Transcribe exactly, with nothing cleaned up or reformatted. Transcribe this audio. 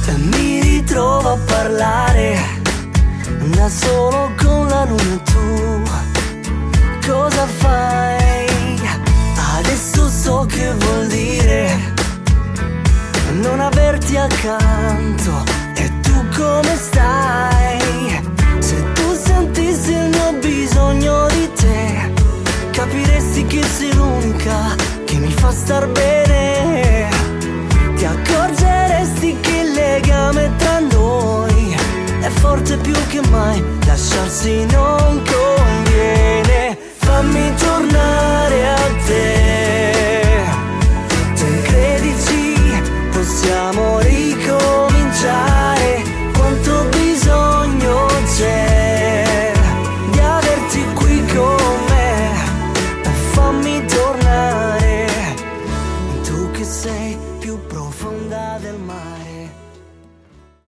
E mi ritrovo a parlare da solo con la luna. E tu cosa fai? Adesso so che vuol dire non averti accanto. E tu come stai? Se tu sentissi il mio bisogno di te, capiresti che sei l'unica che mi fa star bene. Ti accorgeresti che il legame tra noi è forte più che mai. Lasciarsi non